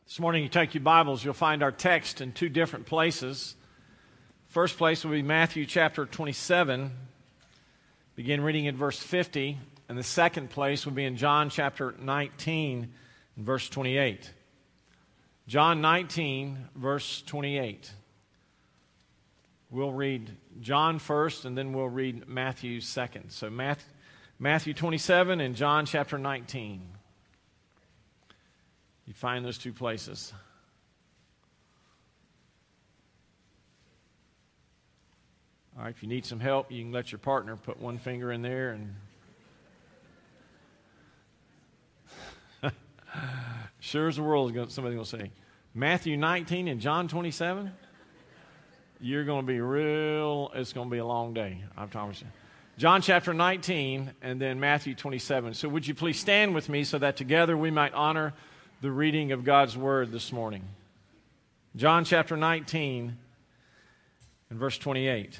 This morning, you take your Bibles, you'll find our text in two different places. First place will be Matthew chapter 27, begin reading at verse 50, and the second place will be in John chapter 19, and verse 28. John 19, verse 28. We'll read John first, and then we'll read Matthew second. So Matthew 27 and John chapter 19. You find those two places. All right, if you need some help, you can let your partner put one finger in there and sure as the world is somebody's going to say, Matthew 19 and John 27? You're going to be it's going to be a long day, I promise you. John chapter 19 and then Matthew 27. So would you please stand with me so that together we might honor the reading of God's Word this morning. John chapter 19 and verse 28.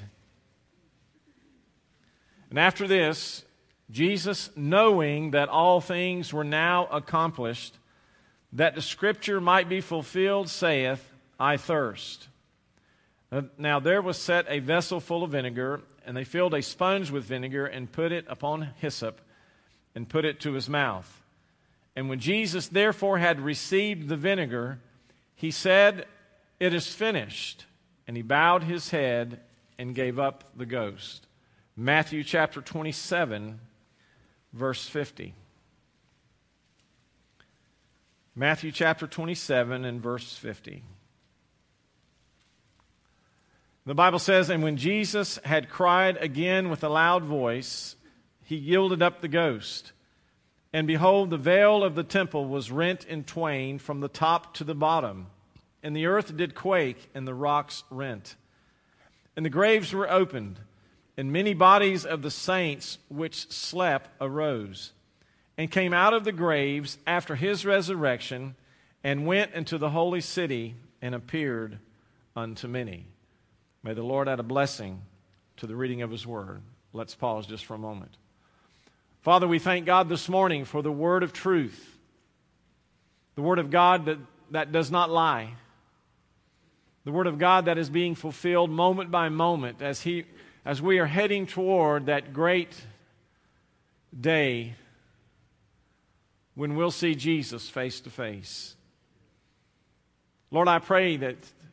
And after this, Jesus, knowing that all things were now accomplished, that the Scripture might be fulfilled, saith, I thirst. Now there was set a vessel full of vinegar, and they filled a sponge with vinegar, and put it upon hyssop, and put it to his mouth. And when Jesus therefore had received the vinegar, he said, It is finished. And he bowed his head and gave up the ghost. Matthew chapter 27, verse 50. Matthew chapter 27 and verse 50. The Bible says, And when Jesus had cried again with a loud voice, he yielded up the ghost. And behold, the veil of the temple was rent in twain from the top to the bottom. And the earth did quake, and the rocks rent. And the graves were opened, and many bodies of the saints which slept arose, and came out of the graves after his resurrection, and went into the holy city, and appeared unto many. May the Lord add a blessing to the reading of his word. Let's pause just for a moment. Father, we thank God this morning for the word of truth, the word of God that does not lie, the word of God that is being fulfilled moment by moment as we are heading toward that great day when we'll see Jesus face to face. Lord, I pray that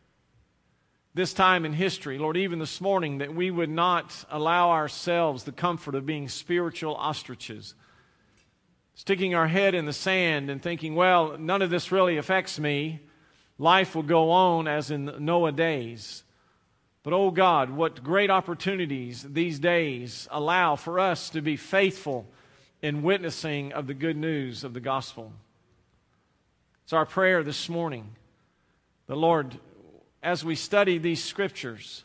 this time in history, Lord, even this morning, that we would not allow ourselves the comfort of being spiritual ostriches, sticking our head in the sand and thinking, well, none of this really affects me. Life will go on as in Noah days. But, oh God, what great opportunities these days allow for us to be faithful in witnessing of the good news of the gospel. It's our prayer this morning, the Lord, as we study these scriptures.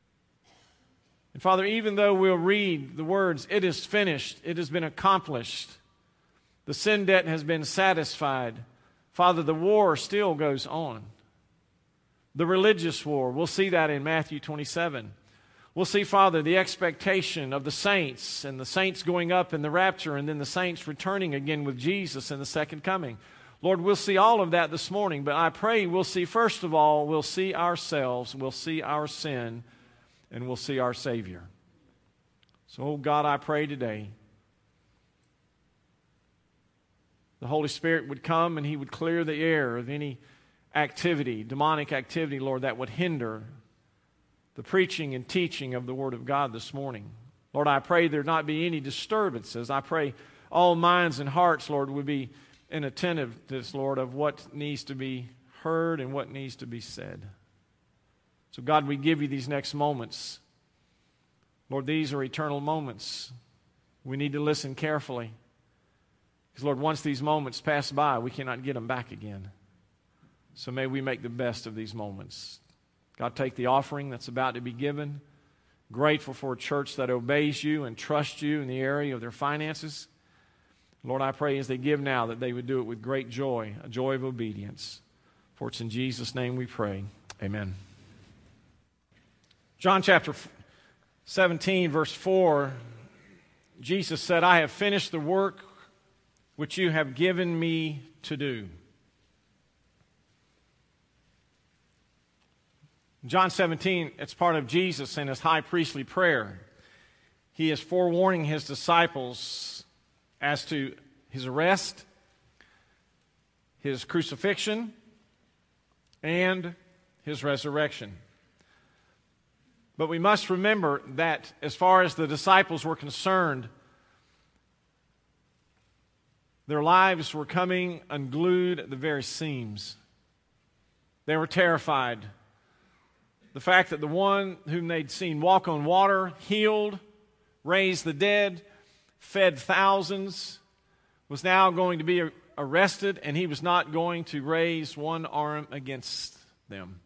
And Father, even though we'll read the words, it is finished, it has been accomplished, the sin debt has been satisfied, Father, the war still goes on. The religious war, we'll see that in Matthew 27. We'll see, Father, the expectation of the saints, and the saints going up in the rapture, and then the saints returning again with Jesus in the second coming. Lord, we'll see all of that this morning, but I pray we'll see, first of all, we'll see ourselves, we'll see our sin, and we'll see our Savior. So, oh God, I pray today the Holy Spirit would come and He would clear the air of any activity, demonic activity, Lord, that would hinder the preaching and teaching of the Word of God this morning. Lord, I pray there not be any disturbances. I pray all minds and hearts, Lord, would be inattentiveness, Lord, of what needs to be heard and what needs to be said. So, God, we give you these next moments. Lord, these are eternal moments. We need to listen carefully. Because, Lord, once these moments pass by, we cannot get them back again. So may we make the best of these moments. God, take the offering that's about to be given. Grateful for a church that obeys you and trusts you in the area of their finances. Lord, I pray as they give now that they would do it with great joy, a joy of obedience. For it's in Jesus' name we pray. Amen. John chapter 17, verse 4, Jesus said, I have finished the work which you have given me to do. John 17, it's part of Jesus in his high priestly prayer. He is forewarning his disciples as to his arrest, his crucifixion, and his resurrection. But we must remember that as far as the disciples were concerned, their lives were coming unglued at the very seams. They were terrified. The fact that the one whom they'd seen walk on water, healed, raised the dead, fed thousands, was now going to be arrested, and he was not going to raise one arm against them.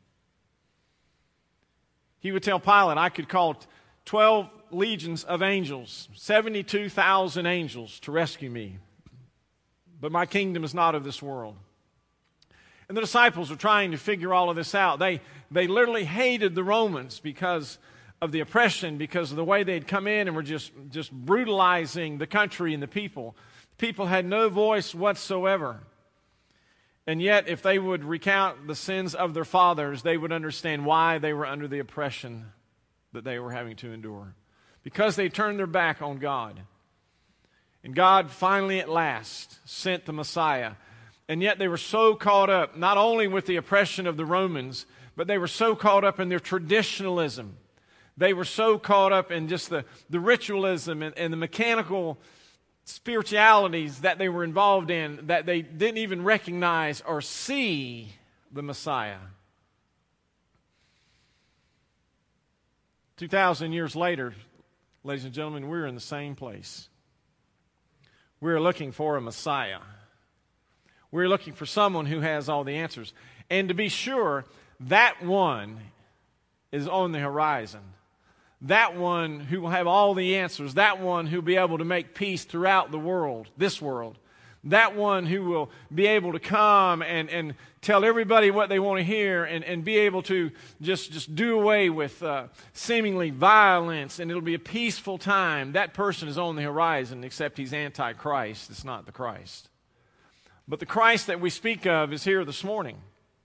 He would tell Pilate, I could call 12 legions of angels, 72,000 angels to rescue me. But my kingdom is not of this world. And the disciples were trying to figure all of this out. They literally hated the Romans because of the oppression, because of the way they'd come in and were just brutalizing the country and the people. People had no voice whatsoever. And yet, if they would recount the sins of their fathers, they would understand why they were under the oppression that they were having to endure. Because they turned their back on God. And God finally at last sent the Messiah. And yet they were so caught up, not only with the oppression of the Romans, but they were so caught up in their traditionalism. They were so caught up in just the ritualism and the mechanical spiritualities that they were involved in that they didn't even recognize or see the Messiah. 2,000 years later, ladies and gentlemen, we're in the same place. We're looking for a Messiah. We're looking for someone who has all the answers. And to be sure, that one is on the horizon. That one who will have all the answers. That one who will be able to make peace throughout the world, this world. That one who will be able to come and tell everybody what they want to hear and be able to just do away with seemingly violence, and it'll be a peaceful time. That person is on the horizon, except he's Antichrist. It's not the Christ. But the Christ that we speak of is here this morning.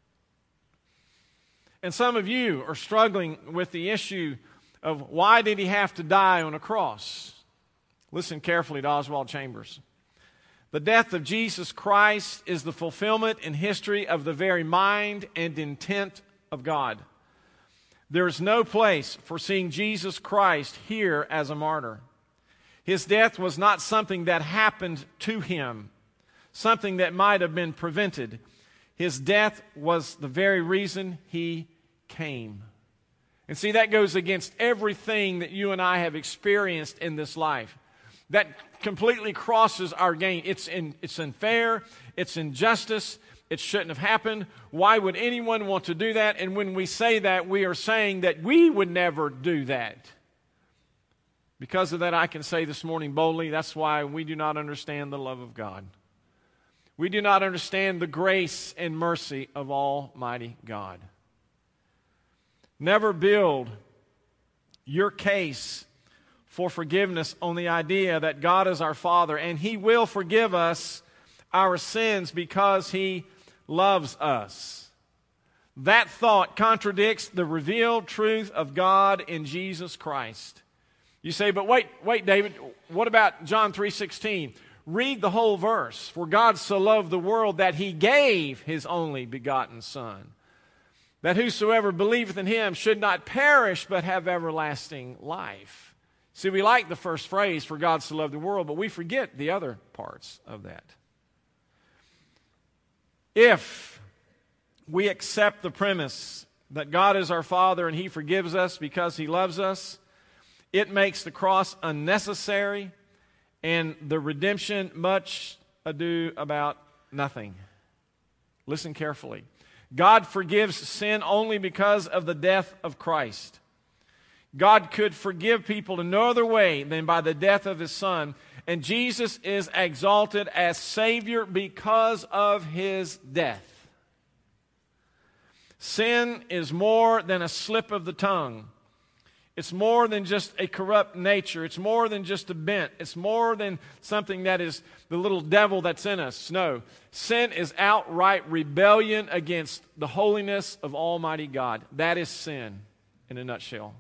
And some of you are struggling with the issue of why did he have to die on a cross? Listen carefully to Oswald Chambers. The death of Jesus Christ is the fulfillment in history of the very mind and intent of God. There is no place for seeing Jesus Christ here as a martyr. His death was not something that happened to him, something that might have been prevented. His death was the very reason he came. And see, that goes against everything that you and I have experienced in this life. That completely crosses our gain. It's unfair. It's injustice. It shouldn't have happened. Why would anyone want to do that? And when we say that, we are saying that we would never do that. Because of that, I can say this morning boldly, that's why we do not understand the love of God. We do not understand the grace and mercy of Almighty God. Never build your case for forgiveness on the idea that God is our Father and He will forgive us our sins because He loves us. That thought contradicts the revealed truth of God in Jesus Christ. You say, but wait, David, what about John 3:16? Read the whole verse. For God so loved the world that He gave His only begotten Son, that whosoever believeth in Him should not perish but have everlasting life. See, we like the first phrase, for God so loved the world, but we forget the other parts of that. If we accept the premise that God is our Father and He forgives us because He loves us, it makes the cross unnecessary and the redemption much ado about nothing. Listen carefully. God forgives sin only because of the death of Christ. God could forgive people in no other way than by the death of His Son. And Jesus is exalted as Savior because of His death. Sin is more than a slip of the tongue. It's more than just a corrupt nature. It's more than just a bent. It's more than something that is the little devil that's in us. No, sin is outright rebellion against the holiness of Almighty God. That is sin in a nutshell.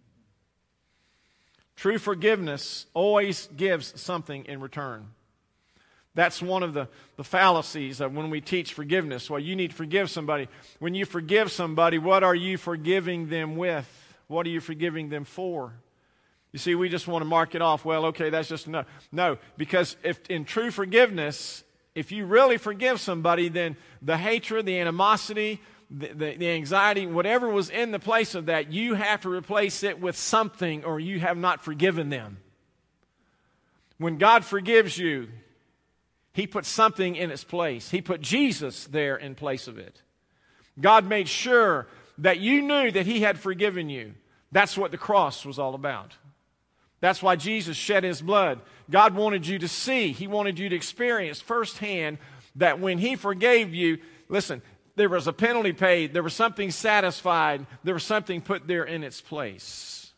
True forgiveness always gives something in return. That's one of the fallacies of when we teach forgiveness. Well, you need to forgive somebody. When you forgive somebody, what are you forgiving them with? What are you forgiving them for? You see, we just want to mark it off. Well, okay, that's just enough. No, because if in true forgiveness, if you really forgive somebody, then the hatred, the animosity, the anxiety, whatever was in the place of that, you have to replace it with something, or you have not forgiven them. When God forgives you, He put something in its place. He put Jesus there in place of it. God made sure that you knew that He had forgiven you. That's what the cross was all about. That's why Jesus shed His blood. God wanted you to see, He wanted you to experience firsthand that when He forgave you, listen, there was a penalty paid, there was something satisfied, there was something put there in its place.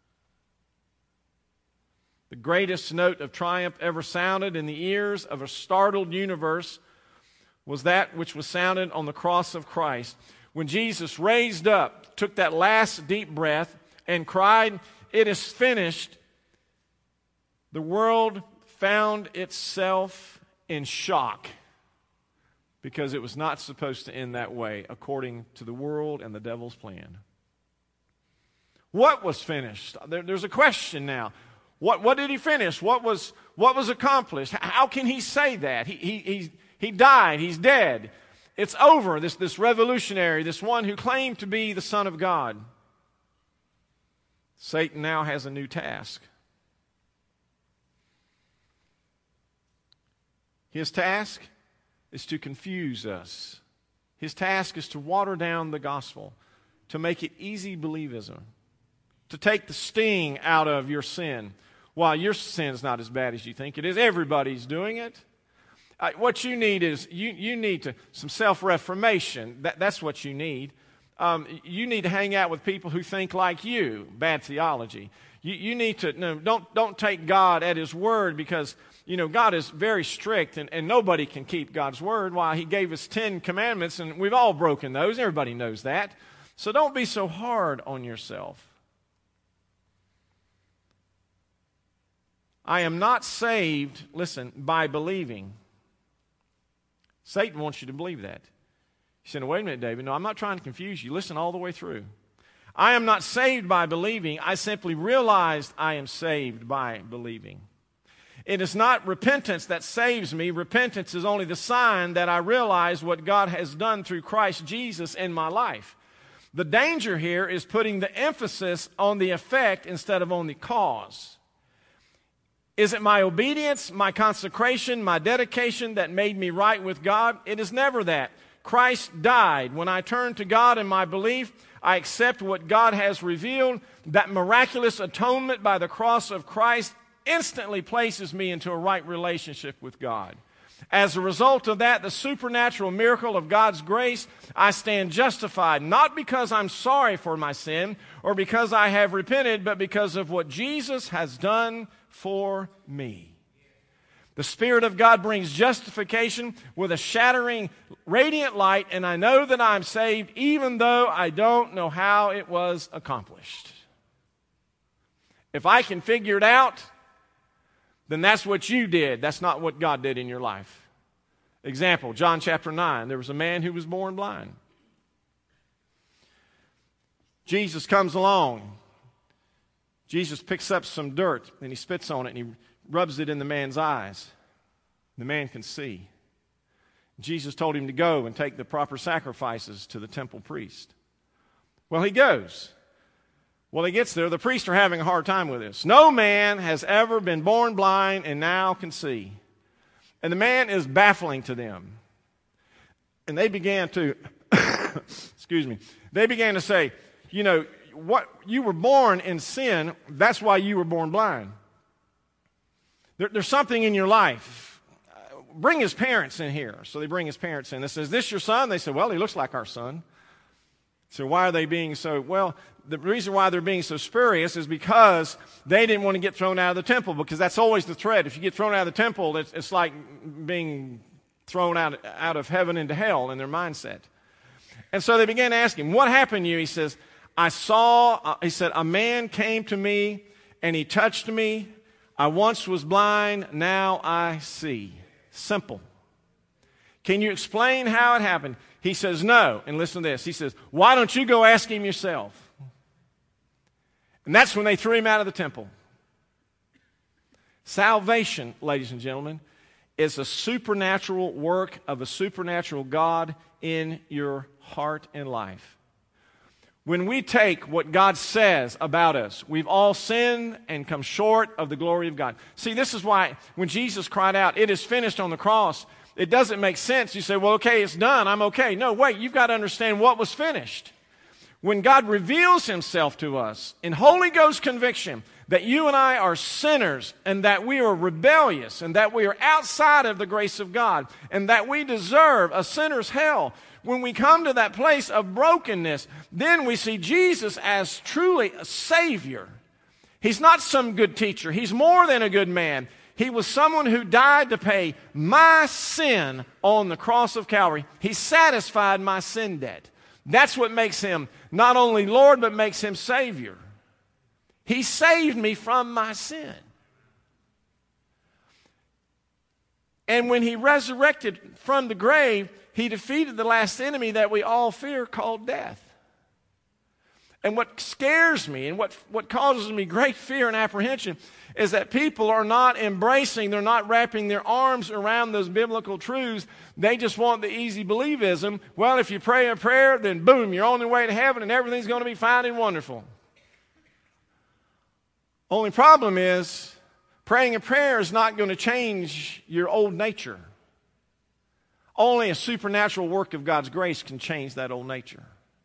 The greatest note of triumph ever sounded in the ears of a startled universe was that which was sounded on the cross of Christ. When Jesus raised up, took that last deep breath, and cried, "It is finished," the world found itself in shock because it was not supposed to end that way according to the world and the devil's plan. What was finished? There's a question now. What did He finish? What was accomplished? How can He say that? He died. He's dead. It's over. This revolutionary, this one who claimed to be the Son of God. Satan now has a new task. His task is to confuse us. His task is to water down the gospel, to make it easy believism, to take the sting out of your sin. While your sin's not as bad as you think it is, everybody's doing it. What you need is you need some self-reformation. That's what you need. You need to hang out with people who think like you. Bad theology. You need to don't take God at His word, because God is very strict and nobody can keep God's word. Why, He gave us 10 commandments and we've all broken those. Everybody knows that. So don't be so hard on yourself. I am not saved, listen, by believing. Satan wants you to believe that. He said, wait a minute, David. No, I'm not trying to confuse you. Listen all the way through. I am not saved by believing. I simply realized I am saved by believing. It is not repentance that saves me. Repentance is only the sign that I realize what God has done through Christ Jesus in my life. The danger here is putting the emphasis on the effect instead of on the cause. Is it my obedience, my consecration, my dedication that made me right with God? It is never that. Christ died. When I turn to God in my belief, I accept what God has revealed. That miraculous atonement by the cross of Christ instantly places me into a right relationship with God. As a result of that, the supernatural miracle of God's grace, I stand justified, not because I'm sorry for my sin or because I have repented, but because of what Jesus has done for me. The Spirit of God brings justification with a shattering, radiant light, and I know that I'm saved even though I don't know how it was accomplished. If I can figure it out, then that's what you did. That's not what God did in your life. Example, John chapter 9. There was a man who was born blind. Jesus comes along. Jesus picks up some dirt and he spits on it and he rubs it in the man's eyes. The man can see. Jesus told him to go and take the proper sacrifices to the temple priest. Well, he goes. Well, he gets there. The priests are having a hard time with this. No man has ever been born blind and now can see. And the man is baffling to them. And they began to, they began to say, what you were born in sin, that's why you were born blind. There's something in your life. Bring his parents in here. So they bring his parents in. They say, is this your son? They say, well, he looks like our son. So why are they being so? Well, the reason why they're being so spurious is because they didn't want to get thrown out of the temple, because that's always the threat. If you get thrown out of the temple, it's like being thrown out of heaven into hell in their mindset. And so they began to ask him, what happened to you? He says, he said, a man came to me and he touched me. I once was blind, now I see. Simple. Can you explain how it happened? He says, no. And listen to this. He says, why don't you go ask him yourself? And that's when they threw him out of the temple. Salvation, ladies and gentlemen, is a supernatural work of a supernatural God in your heart and life. When we take what God says about us, we've all sinned and come short of the glory of God. See, this is why when Jesus cried out, it is finished on the cross, it doesn't make sense. You say, well, okay, it's done, I'm okay. No, wait, you've got to understand what was finished. When God reveals himself to us in Holy Ghost conviction that you and I are sinners and that we are rebellious and that we are outside of the grace of God and that we deserve a sinner's hell, when we come to that place of brokenness, then we see Jesus as truly a Savior. He's not some good teacher. He's more than a good man. He was someone who died to pay my sin on the cross of Calvary. He satisfied my sin debt. That's what makes him not only Lord, but makes him Savior. He saved me from my sin. And when he resurrected from the grave, he defeated the last enemy that we all fear, called death. And what scares me and what causes me great fear and apprehension is that people are not embracing, they're not wrapping their arms around those biblical truths. They just want the easy believism. Well, if you pray a prayer, then boom, you're on your way to heaven and everything's going to be fine and wonderful. Only problem is, praying a prayer is not going to change your old nature. Only a supernatural work of God's grace can change that old nature.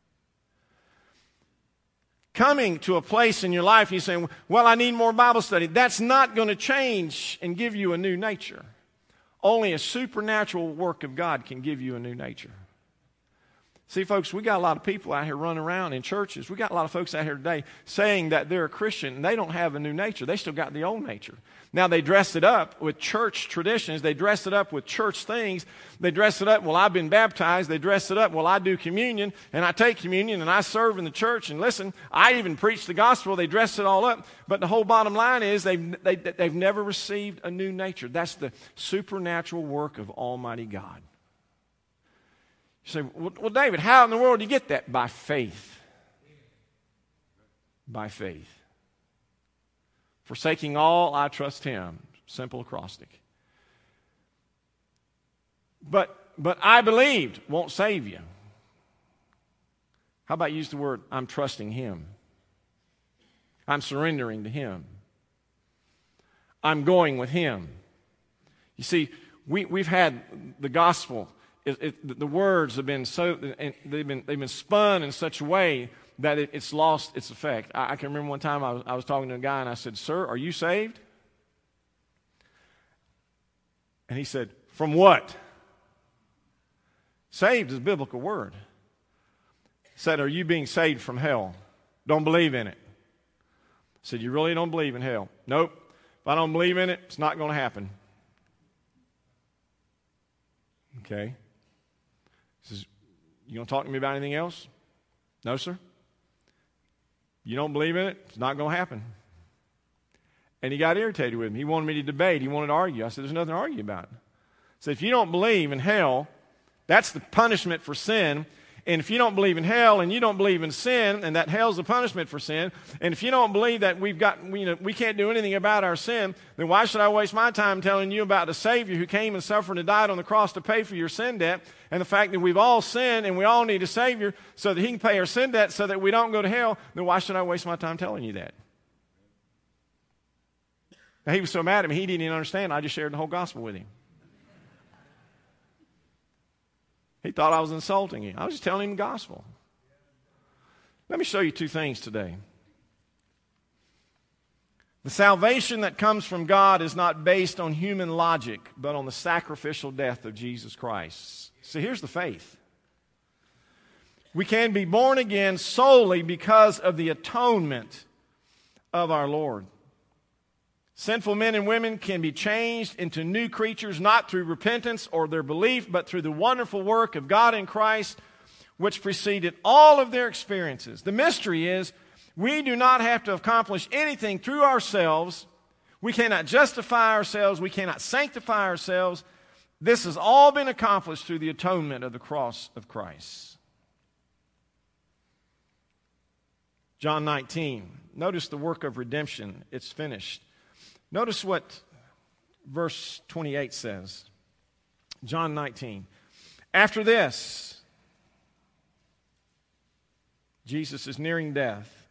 Coming to a place in your life, you're saying, well, I need more Bible study. That's not going to change and give you a new nature. Only a supernatural work of God can give you a new nature. See, folks, we got a lot of people out here running around in churches. We got a lot of folks out here today saying that they're a Christian and they don't have a new nature. They still got the old nature. Now, they dress it up with church traditions. They dress it up with church things. They dress it up, well, I've been baptized. They dress it up, well, I do communion and I take communion and I serve in the church. And listen, I even preach the gospel. They dress it all up. But the whole bottom line is they've never received a new nature. That's the supernatural work of Almighty God. You say, well, David, how in the world do you get that? By faith. By faith. Forsaking all, I trust him. Simple acrostic. But I believed won't save you. How about use the word, I'm trusting him. I'm surrendering to him. I'm going with him. You see, we've had the gospel. The words have been they've been spun in such a way that it's lost its effect. I can remember one time I was talking to a guy and I said, "Sir, are you saved?" And he said, "From what?" Saved is a biblical word. He said, "Are you being saved from hell? Don't believe in it." I said, "You really don't believe in hell?" "Nope. If I don't believe in it, it's not going to happen." Okay. He says, "You going to talk to me about anything else?" "No, sir." "You don't believe in it? It's not going to happen." And he got irritated with me. He wanted me to debate. He wanted to argue. I said, "There's nothing to argue about." I said, "If you don't believe in hell, that's the punishment for sin. And if you don't believe in hell and you don't believe in sin, and that hell's the punishment for sin, and if you don't believe that we can't do anything about our sin, then why should I waste my time telling you about the Savior who came and suffered and died on the cross to pay for your sin debt, and the fact that we've all sinned and we all need a Savior so that he can pay our sin debt so that we don't go to hell, then why should I waste my time telling you that?" Now, he was so mad at me, he didn't even understand. I just shared the whole gospel with him. He thought I was insulting him. I was just telling him the gospel. Let me show you two things today. The salvation that comes from God is not based on human logic, but on the sacrificial death of Jesus Christ. See, here's the faith. We can be born again solely because of the atonement of our Lord. Sinful men and women can be changed into new creatures not through repentance or their belief, but through the wonderful work of God in Christ, which preceded all of their experiences. The mystery is we do not have to accomplish anything through ourselves. We cannot justify ourselves. We cannot sanctify ourselves. This has all been accomplished through the atonement of the cross of Christ. John 19. Notice the work of redemption. It's finished. Notice what verse 28 says. John 19. After this, Jesus is nearing death.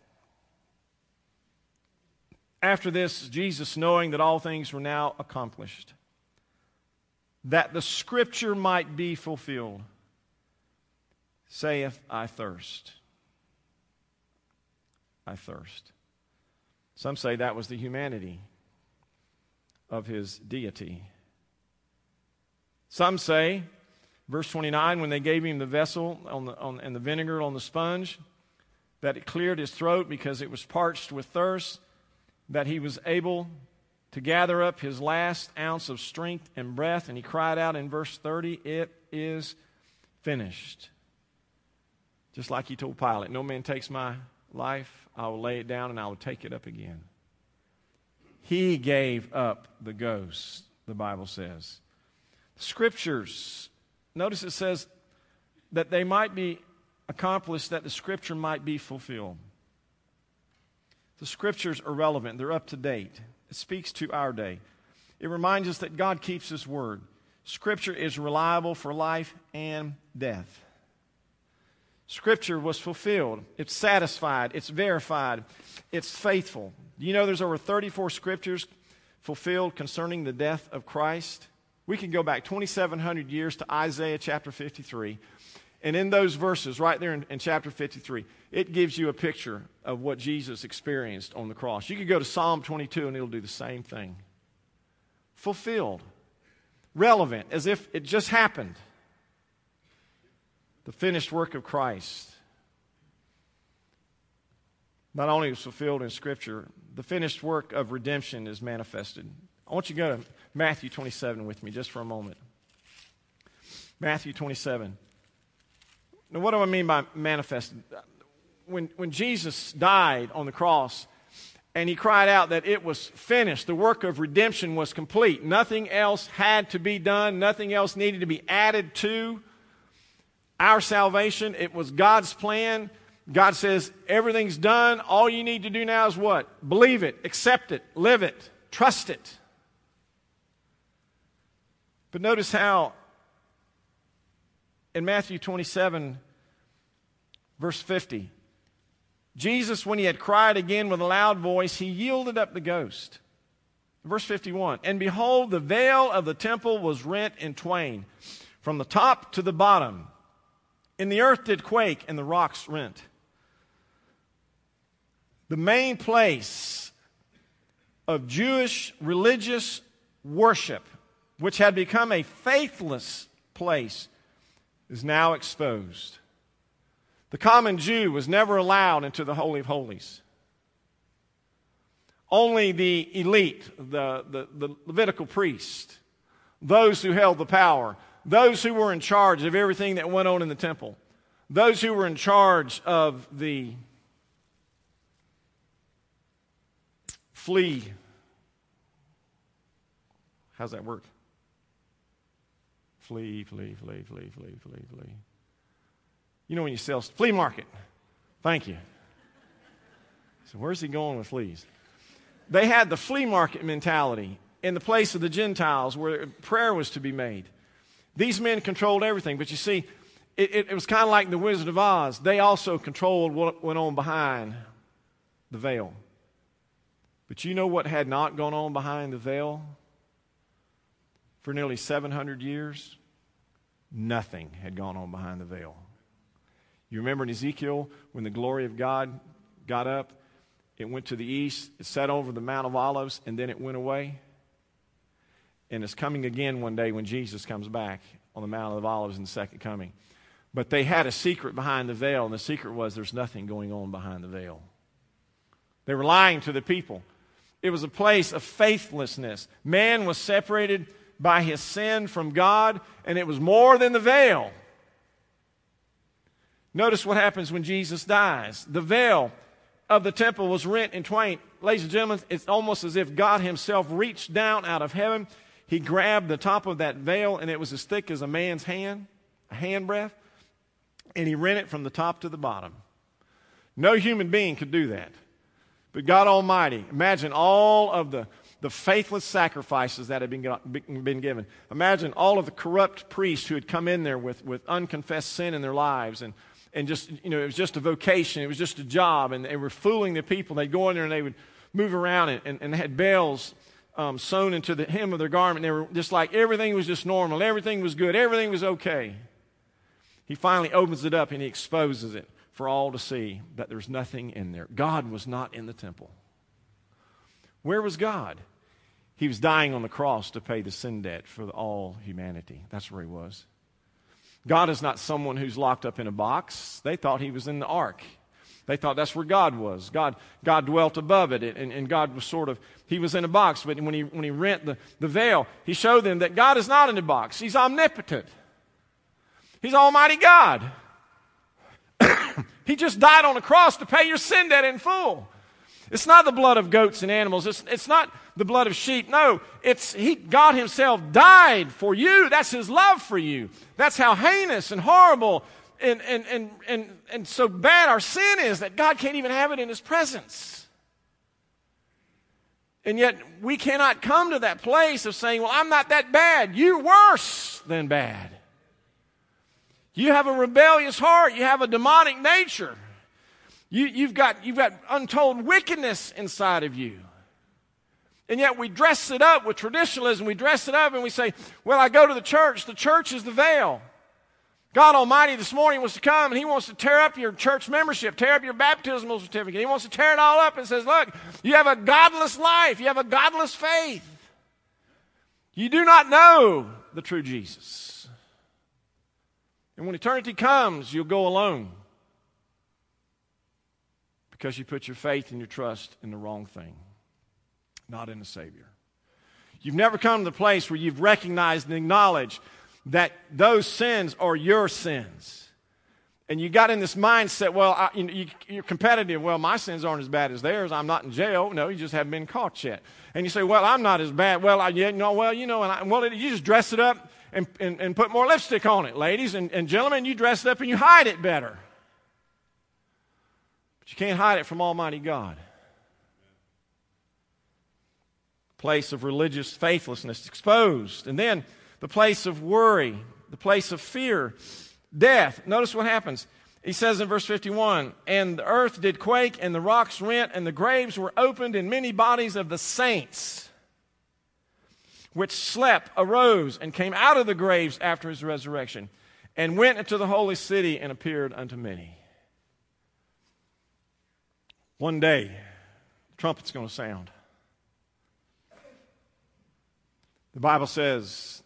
After this, Jesus, knowing that all things were now accomplished, that the Scripture might be fulfilled, saith, I thirst. I thirst. Some say that was the humanity of his deity. Some say, verse 29, when they gave him the vessel and the vinegar on the sponge, that it cleared his throat because it was parched with thirst, that he was able to gather up his last ounce of strength and breath, and he cried out in verse 30, it is finished. Just like he told Pilate, no man takes my life, I will lay it down and I will take it up again. He gave up the ghost, the Bible says. Scriptures, notice it says that they might be accomplished, that the Scripture might be fulfilled. The Scriptures are relevant. They're up to date. It speaks to our day. It reminds us that God keeps His word. Scripture is reliable for life and death. Scripture was fulfilled. It's satisfied. It's verified. It's faithful. Do you know there's over 34 Scriptures fulfilled concerning the death of Christ? We can go back 2,700 years to Isaiah chapter 53. And in those verses, right there in chapter 53, it gives you a picture of what Jesus experienced on the cross. You could go to Psalm 22 and it'll do the same thing. Fulfilled. Relevant, as if it just happened. The finished work of Christ. Not only is fulfilled in Scripture, the finished work of redemption is manifested. I want you to go to Matthew 27 with me just for a moment. Matthew 27. Now, what do I mean by manifested? When Jesus died on the cross and He cried out that it was finished, the work of redemption was complete. Nothing else had to be done. Nothing else needed to be added to our salvation. It was God's plan. God says, everything's done. All you need to do now is what? Believe it, accept it, live it, trust it. But notice how in Matthew 27, verse 50, Jesus, when He had cried again with a loud voice, He yielded up the ghost. Verse 51, and behold, the veil of the temple was rent in twain, from the top to the bottom. And the earth did quake, and the rocks rent. The main place of Jewish religious worship, which had become a faithless place, is now exposed. The common Jew was never allowed into the Holy of Holies. Only the elite, the Levitical priest, those who held the power, those who were in charge of everything that went on in the temple, those who were in charge of the flea. How's that work? Flea. You know when you sell flea market. Thank you. So where's he going with fleas? They had the flea market mentality in the place of the Gentiles where prayer was to be made. These men controlled everything. But you see, it was kind of like the Wizard of Oz. They also controlled what went on behind the veil. But you know what had not gone on behind the veil for nearly 700 years? Nothing had gone on behind the veil. You remember in Ezekiel when the glory of God got up, it went to the east, it sat over the Mount of Olives, and then it went away. And it's coming again one day when Jesus comes back on the Mount of Olives in the second coming. But they had a secret behind the veil, and the secret was there's nothing going on behind the veil. They were lying to the people. It was a place of faithlessness. Man was separated by his sin from God, and it was more than the veil. Notice what happens when Jesus dies. The veil of the temple was rent in twain. Ladies and gentlemen, it's almost as if God himself reached down out of heaven. He grabbed the top of that veil, and it was as thick as a man's hand, a handbreadth, and he rent it from the top to the bottom. No human being could do that. But God Almighty, imagine all of the faithless sacrifices that had been given. Imagine all of the corrupt priests who had come in there with unconfessed sin in their lives, and just, it was just a vocation, it was just a job, and they were fooling the people. They'd go in there and they would move around and had bells sewn into the hem of their garment. They were just like everything was just normal, everything was good, everything was okay. He finally opens it up and he exposes it for all to see that there's nothing in there. God was not in the temple. Where was God? He was dying on the cross to pay the sin debt for all humanity. That's where he was. God is not someone who's locked up in a box. They thought he was in the ark. They thought that's where God was. God dwelt above it, and God was he was in a box. But when he rent the veil, he showed them that God is not in a box. He's omnipotent. He's Almighty God. He just died on the cross to pay your sin debt in full. It's not the blood of goats and animals. It's not the blood of sheep. No, God himself died for you. That's his love for you. That's how heinous and horrible and so bad our sin is that God can't even have it in his presence. And yet we cannot come to that place of saying, well, I'm not that bad. You're worse than bad. You have a rebellious heart. You have a demonic nature. You've got untold wickedness inside of you. And yet we dress it up with traditionalism. We dress it up and we say, well, I go to the church. The church is the veil. God Almighty this morning wants to come and he wants to tear up your church membership, tear up your baptismal certificate. He wants to tear it all up and says, look, you have a godless life. You have a godless faith. You do not know the true Jesus. And when eternity comes, you'll go alone because you put your faith and your trust in the wrong thing, not in the Savior. You've never come to the place where you've recognized and acknowledged that those sins are your sins. And you got in this mindset, well, you're competitive. Well, my sins aren't as bad as theirs. I'm not in jail. No, you just haven't been caught yet. And you say, well, I'm not as bad. Well, you just dress it up and put more lipstick on it. Ladies and gentlemen, you dress it up and you hide it better. But you can't hide it from Almighty God. Place of religious faithlessness exposed. And then the place of worry, the place of fear, death. Notice what happens. He says in verse 51, and the earth did quake, and the rocks rent, and the graves were opened, and many bodies of the saints which slept arose and came out of the graves after his resurrection, and went into the holy city and appeared unto many. One day, the trumpet's going to sound. The Bible says,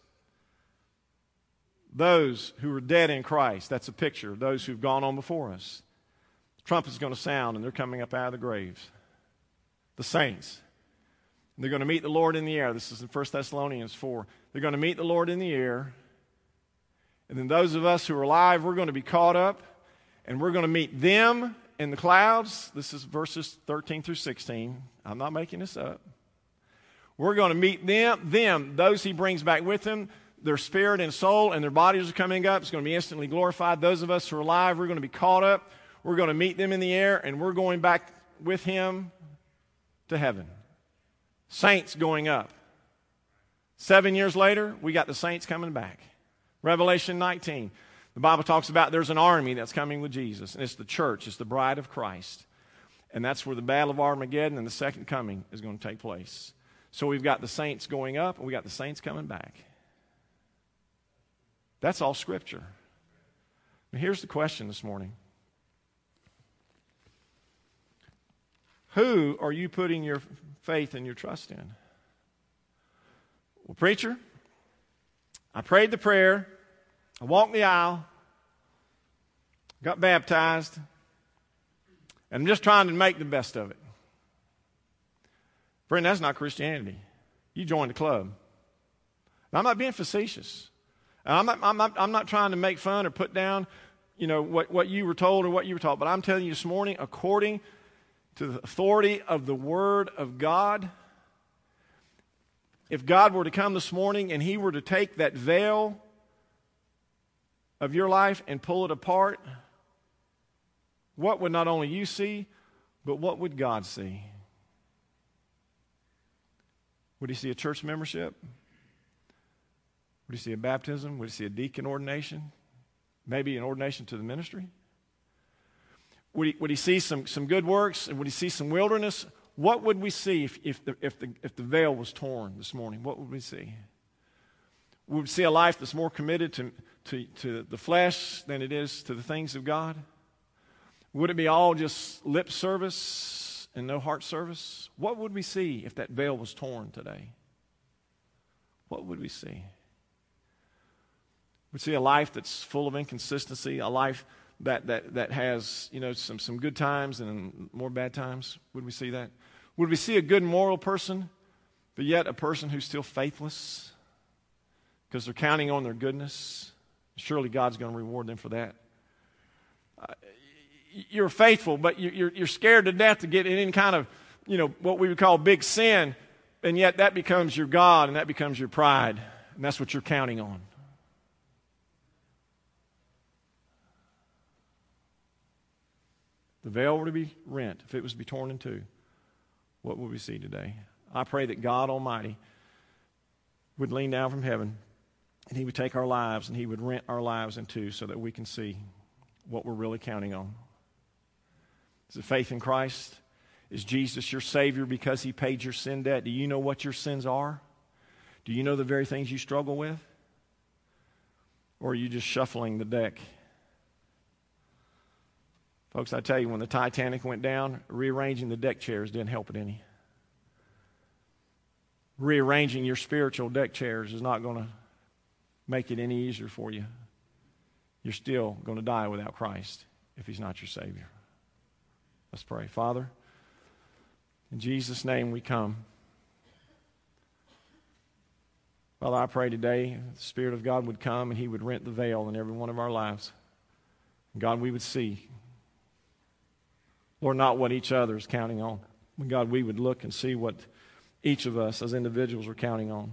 those who are dead in Christ, that's a picture of those who've gone on before us. The trumpet's going to sound, and they're coming up out of the graves. The saints. They're going to meet the Lord in the air. This is in 1 Thessalonians 4. They're going to meet the Lord in the air. And then those of us who are alive, we're going to be caught up, and we're going to meet them in the clouds. This is verses 13 through 16. I'm not making this up. We're going to meet them, those he brings back with him, their spirit and soul, and their bodies are coming up. It's going to be instantly glorified. Those of us who are alive, we're going to be caught up. We're going to meet them in the air, and we're going back with him to heaven. Saints going up. 7 years later, we got the saints coming back. Revelation 19. The Bible talks about there's an army that's coming with Jesus, and it's the church. It's the bride of Christ. And that's where the battle of Armageddon and the second coming is going to take place. So we've got the saints going up, and we've got the saints coming back. That's all Scripture. Now here's the question this morning. Who are you putting your faith and your trust in? Well, preacher, I prayed the prayer, I walked the aisle, got baptized, and I'm just trying to make the best of it. Friend, that's not Christianity. You joined the club. Now, I'm not being facetious. I'm not trying to make fun or put down, what you were told or what you were taught. But I'm telling you this morning, according to the authority of the Word of God, if God were to come this morning and He were to take that veil of your life and pull it apart, what would not only you see, but what would God see? Would He see a church membership? Would He see a baptism? Would He see a deacon ordination? Maybe an ordination to the ministry? Would he see some good works? And would He see some wilderness? What would we see if the veil was torn this morning? What would we see? Would we see a life that's more committed to the flesh than it is to the things of God? Would it be all just lip service and no heart service? What would we see if that veil was torn today? What would we see? We'd see a life that's full of inconsistency, a life that has, some good times and more bad times. Would we see that? Would we see a good moral person, but yet a person who's still faithless because they're counting on their goodness? Surely God's going to reward them for that. You're faithful, but you're scared to death to get in any kind of, what we would call big sin, and yet that becomes your God and that becomes your pride, and that's what you're counting on. The veil were to be rent, if it was to be torn in two, what would we see today? I pray that God Almighty would lean down from heaven and He would take our lives and He would rent our lives in two so that we can see what we're really counting on. Is it faith in Christ? Is Jesus your Savior because He paid your sin debt? Do you know what your sins are? Do you know the very things you struggle with? Or are you just shuffling the deck? Folks, I tell you, when the Titanic went down, rearranging the deck chairs didn't help it any. Rearranging your spiritual deck chairs is not going to make it any easier for you. You're still going to die without Christ if He's not your Savior. Let's pray. Father, in Jesus' name we come. Father, I pray today the Spirit of God would come and He would rent the veil in every one of our lives. And God, we would see, Lord, not what each other is counting on. But God, we would look and see what each of us as individuals are counting on.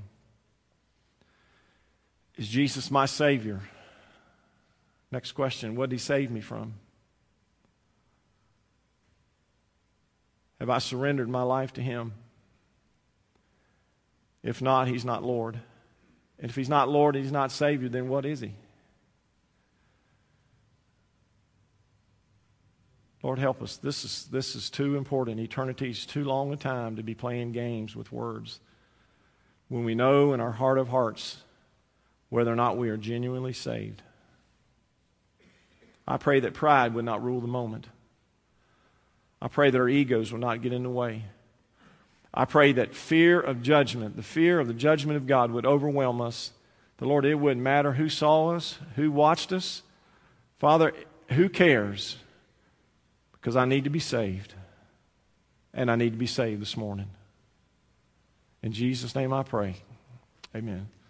Is Jesus my Savior? Next question, what did He save me from? Have I surrendered my life to Him? If not, He's not Lord. And if He's not Lord, He's not Savior, then what is He? Lord, help us. This is too important. Eternity is too long a time to be playing games with words. When we know in our heart of hearts whether or not we are genuinely saved. I pray that pride would not rule the moment. I pray that our egos will not get in the way. I pray that fear of judgment, the fear of the judgment of God would overwhelm us. The Lord, it wouldn't matter who saw us, who watched us. Father, who cares? Because I need to be saved. And I need to be saved this morning. In Jesus' name I pray. Amen.